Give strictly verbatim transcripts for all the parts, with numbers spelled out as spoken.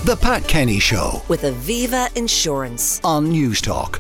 The Pat Kenny Show with Aviva Insurance on Newstalk.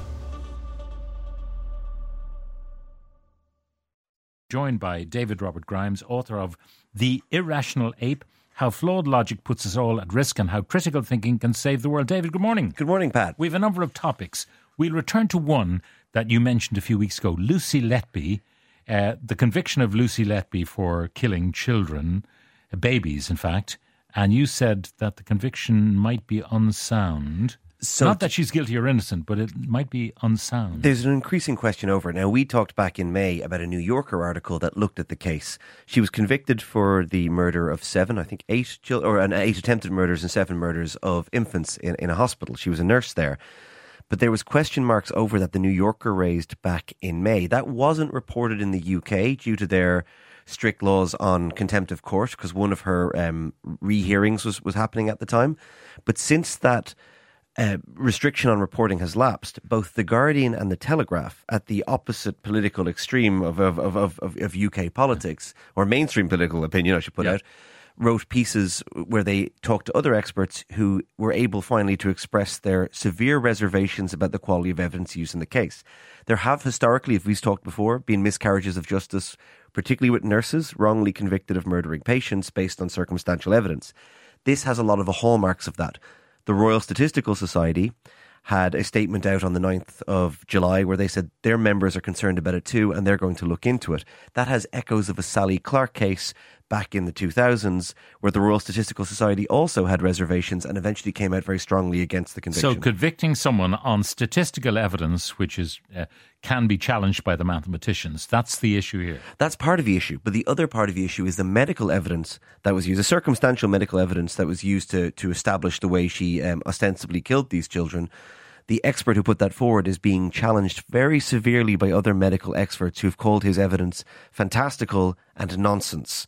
Joined by David Robert Grimes, author of The Irrational Ape, How Flawed Logic Puts Us All at Risk and How Critical Thinking Can Save the World. David, good morning. Good morning, Pat. We have a number of topics. We'll return to one that you mentioned a few weeks ago, Lucy Letby, uh, the conviction of Lucy Letby for killing children, uh, babies in fact, and you said that the conviction might be unsound. So Not that she's guilty or innocent, but it might be unsound. There's an increasing question over it. Now, we talked back in May about a New Yorker article that looked at the case. She was convicted for the murder of seven, I think eight, or an eight attempted murders and seven murders of infants in, in a hospital. She was a nurse there. But there was question marks over that the New Yorker raised back in May. That wasn't reported in the U K due to their strict laws on contempt of court, because one of her um, rehearings was, was happening at the time. But since that uh, restriction on reporting has lapsed, both The Guardian and The Telegraph, at the opposite political extreme of, of, of, of, of U K politics, or mainstream political opinion, I should put yeah. out, wrote pieces where they talked to other experts who were able finally to express their severe reservations about the quality of evidence used in the case. There have historically, as we've talked before, been miscarriages of justice, particularly with nurses wrongly convicted of murdering patients based on circumstantial evidence. This has a lot of the hallmarks of that. The Royal Statistical Society had a statement out on the ninth of July where they said their members are concerned about it too and they're going to look into it. That has echoes of a Sally Clark case back in the two thousands where the Royal Statistical Society also had reservations and eventually came out very strongly against the conviction. So convicting someone on statistical evidence, which is uh, can be challenged by the mathematicians, that's the issue here. That's part of the issue. But the other part of the issue is the medical evidence that was used, the circumstantial medical evidence that was used to, to establish the way she um, ostensibly killed these children. The expert who put that forward is being challenged very severely by other medical experts who've called his evidence fantastical and nonsense.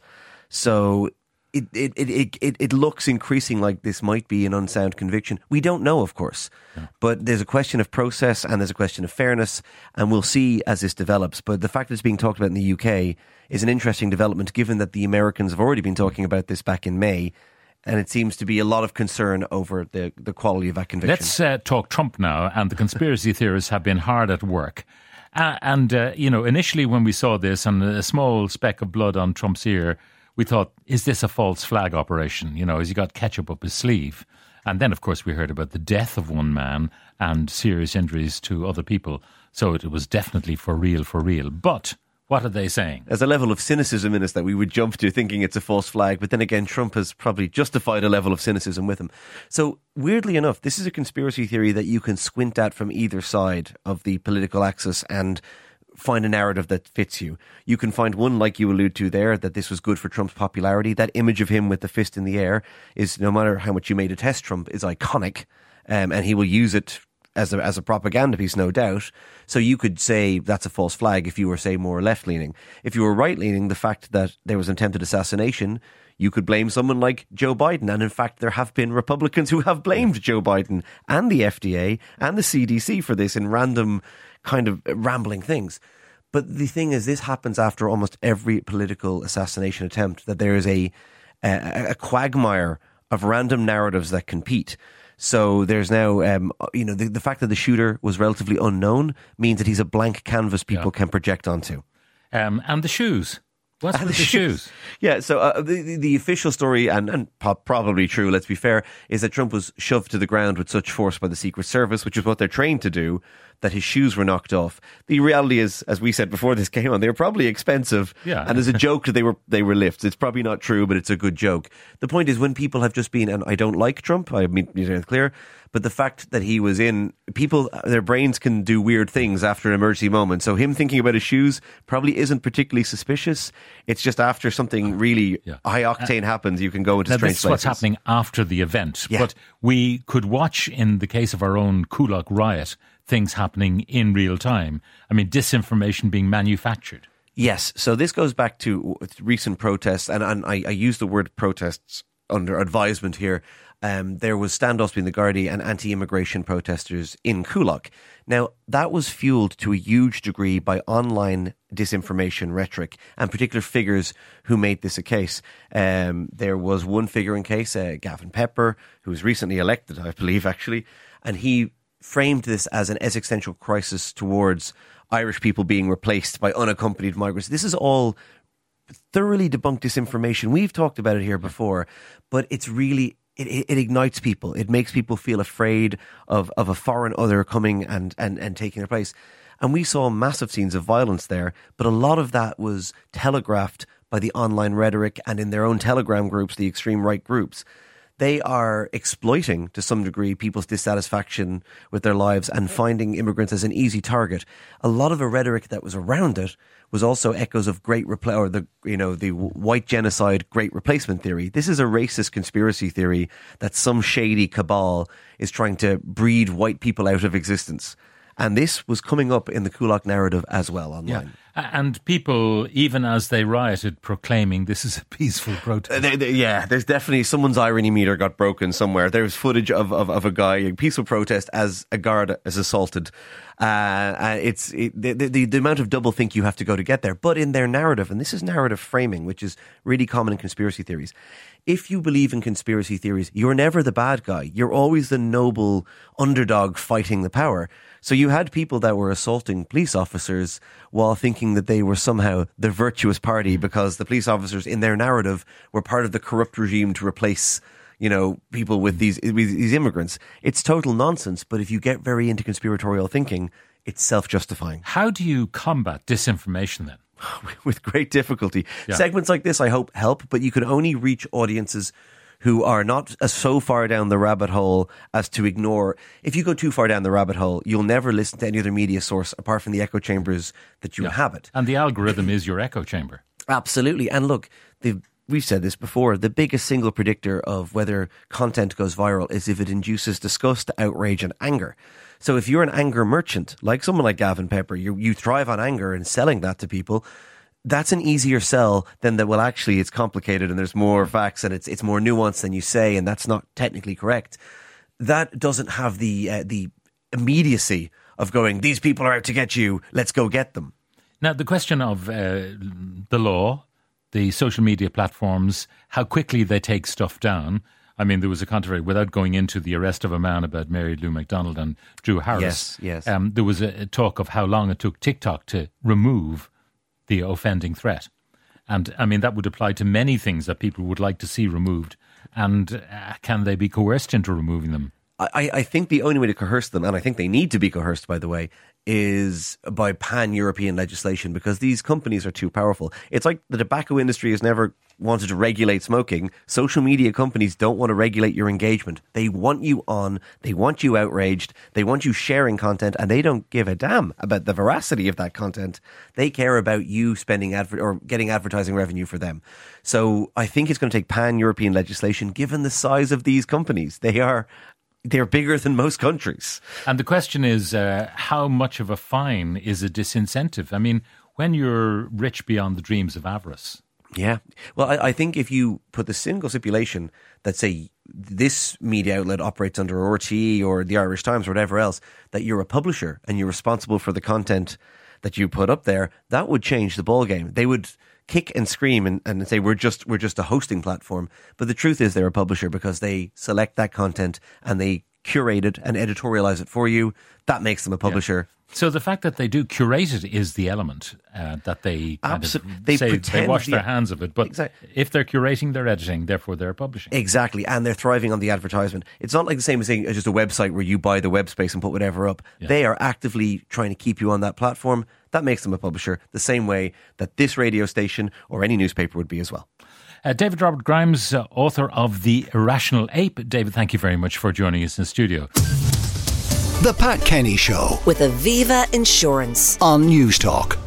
So it it, it, it it looks increasing like this might be an unsound conviction. We don't know, of course, yeah. but there's a question of process and there's a question of fairness, and we'll see as this develops. But the fact that it's being talked about in the U K is an interesting development, given that the Americans have already been talking about this back in May. And it seems to be a lot of concern over the, the quality of that conviction. Let's uh, talk Trump now. And the conspiracy theorists have been hard at work. Uh, and, uh, you know, initially when we saw this and a small speck of blood on Trump's ear, we thought, is this a false flag operation? You know, has he got ketchup up his sleeve? And then, of course, we heard about the death of one man and serious injuries to other people. So it was definitely for real, for real. But what are they saying? There's a level of cynicism in us that we would jump to thinking it's a false flag, but then again, Trump has probably justified a level of cynicism with him. So, weirdly enough, this is a conspiracy theory that you can squint at from either side of the political axis and find a narrative that fits you. You can find one, like you allude to there, that this was good for Trump's popularity. That image of him with the fist in the air is, no matter how much you may detest Trump, is iconic, um, and he will use it as a, as a propaganda piece, no doubt. So you could say that's a false flag if you were, say, more left-leaning. If you were right-leaning, the fact that there was an attempted assassination, you could blame someone like Joe Biden. And in fact, there have been Republicans who have blamed Joe Biden and the F D A and the C D C for this in random kind of rambling things. But the thing is, this happens after almost every political assassination attempt, that there is a, a, a quagmire of random narratives that compete. So there's now, um, you know, the, the fact that the shooter was relatively unknown means that he's a blank canvas people yeah. can project onto. Um, and the shoes. What's with the, the shoes? shoes? Yeah, so uh, the, the the official story, and, and probably true, let's be fair, is that Trump was shoved to the ground with such force by the Secret Service, which is what they're trained to do, that his shoes were knocked off. The reality is, as we said before this came on, they were probably expensive. Yeah. And as a joke, they were they were lifts. It's probably not true, but it's a good joke. The point is, when people have just been, and I don't like Trump, I mean, it's clear, but the fact that he was in, people, their brains can do weird things after an emergency moment. So him thinking about his shoes probably isn't particularly suspicious. It's just after something really yeah. high octane uh, happens, you can go into now strange this is places. What's happening after the event. Yeah. But we could watch, in the case of our own Kulak riot, things happening in real time. I mean, disinformation being manufactured. Yes. So this goes back to recent protests, and, and I, I use the word protests under advisement here, um, there was standoffs between the Gardaí and anti-immigration protesters in Coolock. Now, that was fueled to a huge degree by online disinformation rhetoric and particular figures who made this a case. Um, there was one figure in case, uh, Gavin Pepper, who was recently elected, I believe, actually, and he framed this as an existential crisis towards Irish people being replaced by unaccompanied migrants. This is all thoroughly debunked disinformation. We've talked about it here before, but it's really... It, it ignites people. It makes people feel afraid of, of a foreign other coming and, and, and taking their place. And we saw massive scenes of violence there, but a lot of that was telegraphed by the online rhetoric and in their own Telegram groups, the extreme right groups. They are exploiting, to some degree, people's dissatisfaction with their lives and finding immigrants as an easy target. A lot of the rhetoric that was around it was also echoes of great repl- or the you know the white genocide great replacement theory. This is a racist conspiracy theory that some shady cabal is trying to breed white people out of existence. And this was coming up in the Coolock narrative as well online. Yeah. And people, even as they rioted, proclaiming this is a peaceful protest. Uh, they, they, yeah, there's definitely someone's irony meter got broken somewhere. There's footage of, of, of a guy, a peaceful protest as a guard is assaulted. Uh, uh, it's it, the, the, the amount of doublethink you have to go to get there. But in their narrative, and this is narrative framing, which is really common in conspiracy theories. If you believe in conspiracy theories, you're never the bad guy. You're always the noble underdog fighting the power. So you had people that were assaulting police officers while thinking that they were somehow the virtuous party because the police officers in their narrative were part of the corrupt regime to replace, you know, people with these with these immigrants. It's total nonsense. But if you get very into conspiratorial thinking, it's self-justifying. How do you combat disinformation then? With great difficulty. Yeah. Segments like this, I hope, help, but you can only reach audiences who are not as so far down the rabbit hole as to ignore. If you go too far down the rabbit hole, you'll never listen to any other media source apart from the echo chambers that you Yeah. inhabit. And the algorithm is your echo chamber. Absolutely. And look, the, we've said this before, the biggest single predictor of whether content goes viral is if it induces disgust, outrage and anger. So if you're an anger merchant, like someone like Gavin Pepper, you, you thrive on anger and selling that to people, that's an easier sell than that, well, actually, it's complicated and there's more facts and it's it's more nuanced than you say, and that's not technically correct. That doesn't have the uh, the immediacy of going, these people are out to get you, let's go get them. Now, the question of uh, the law, the social media platforms, how quickly they take stuff down. I mean, there was a controversy, without going into the arrest of a man about Mary Lou McDonald and Drew Harris. Yes, yes. Um, there was a, a talk of how long it took TikTok to remove the offending threat. And, I mean, that would apply to many things that people would like to see removed. And uh, can they be coerced into removing them? I, I think the only way to coerce them, and I think they need to be coerced, by the way, is by pan-European legislation, because these companies are too powerful. It's like the tobacco industry has never wanted to regulate smoking. Social media companies don't want to regulate your engagement. They want you on, they want you outraged, they want you sharing content, and they don't give a damn about the veracity of that content. They care about you spending adver- or getting advertising revenue for them. So I think it's going to take pan-European legislation, given the size of these companies. They are... They're bigger than most countries. And the question is, uh, how much of a fine is a disincentive? I mean, when you're rich beyond the dreams of avarice. Yeah. Well, I, I think if you put the single stipulation that, say, this media outlet operates under R T E or the Irish Times or whatever else, that you're a publisher and you're responsible for the content that you put up there, that would change the ballgame. They would kick and scream and, and say we're just we're just a hosting platform, but the truth is they're a publisher because they select that content and they curate it and editorialize it for you. That makes them a publisher. Yeah. So the fact that they do curate it is the element uh, that they kind Absol- of they say pretend, they wash their yeah. hands of it. But Exactly. if they're curating, they're editing, therefore they're publishing. Exactly, and they're thriving on the advertisement. It's not like the same as saying it's just a website where you buy the web space and put whatever up. Yeah. They are actively trying to keep you on that platform. That makes them a publisher, the same way that this radio station or any newspaper would be as well. Uh, David Robert Grimes, uh, author of The Irrational Ape. David, thank you very much for joining us in the studio. The Pat Kenny Show with Aviva Insurance on News Talk.